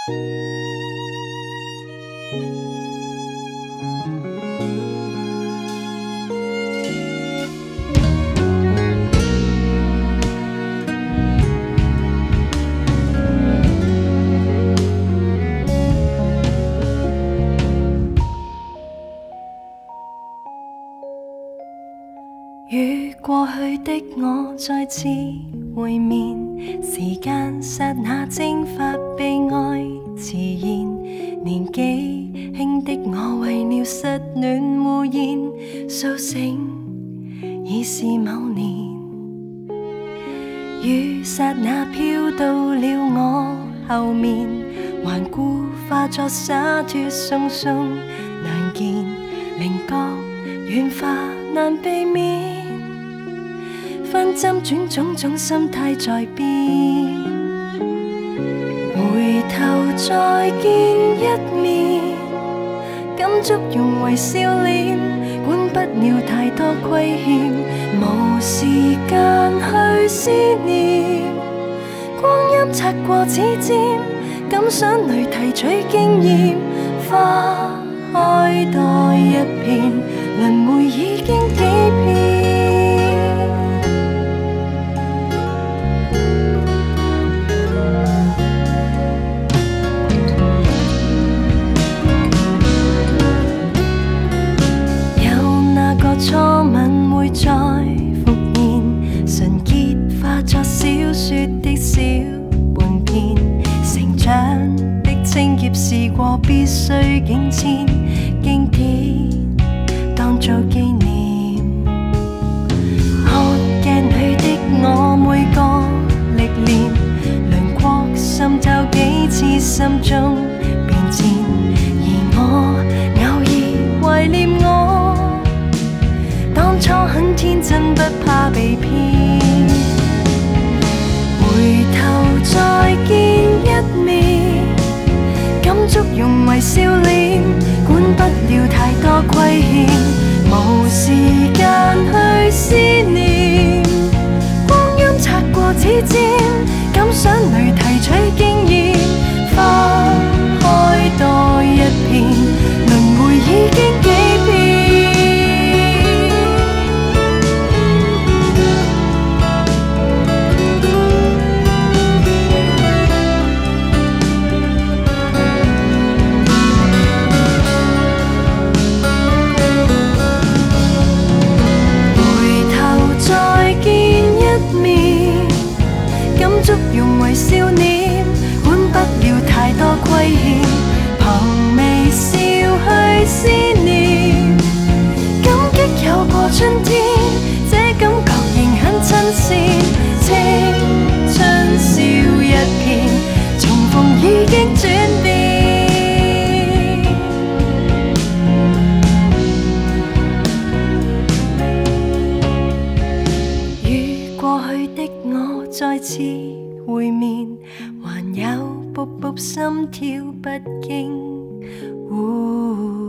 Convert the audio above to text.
与过去的我再次会面，时间刹那蒸发悲哀自然。年纪轻的我为了失恋污烟，苏醒已是某年。雨刹那飘到了我后面，顽固化作洒脱送送难见，棱角软化难避免。翻针转种种心态在变，回头再见一面，感触融为笑脸，管不了太多亏欠，无时间去思念。光阴擦过指尖，感想里提取经验，花开多一片，轮回已经几遍。初吻會再復現，純潔化作小說的小半篇，成長的青澀試過必須境遷，經典當做紀念。看鏡裏的我每個歷練，輪廓滲透幾次心中變遷，而我偶爾懷念我當初很天真，不怕被騙。回頭再見一面，感觸融為笑臉，管不了太多虧欠，無時間去思念。光陰擦過指尖，感想裏提取經驗，花開多一片，輪迴已經幾遍。融為笑臉，管不了太多虧欠，憑微笑去思念。感激有過春天，這感覺仍很新鮮。青春笑一片，重逢已經轉變。與過去的我再次會面，還有卜卜心跳不驚。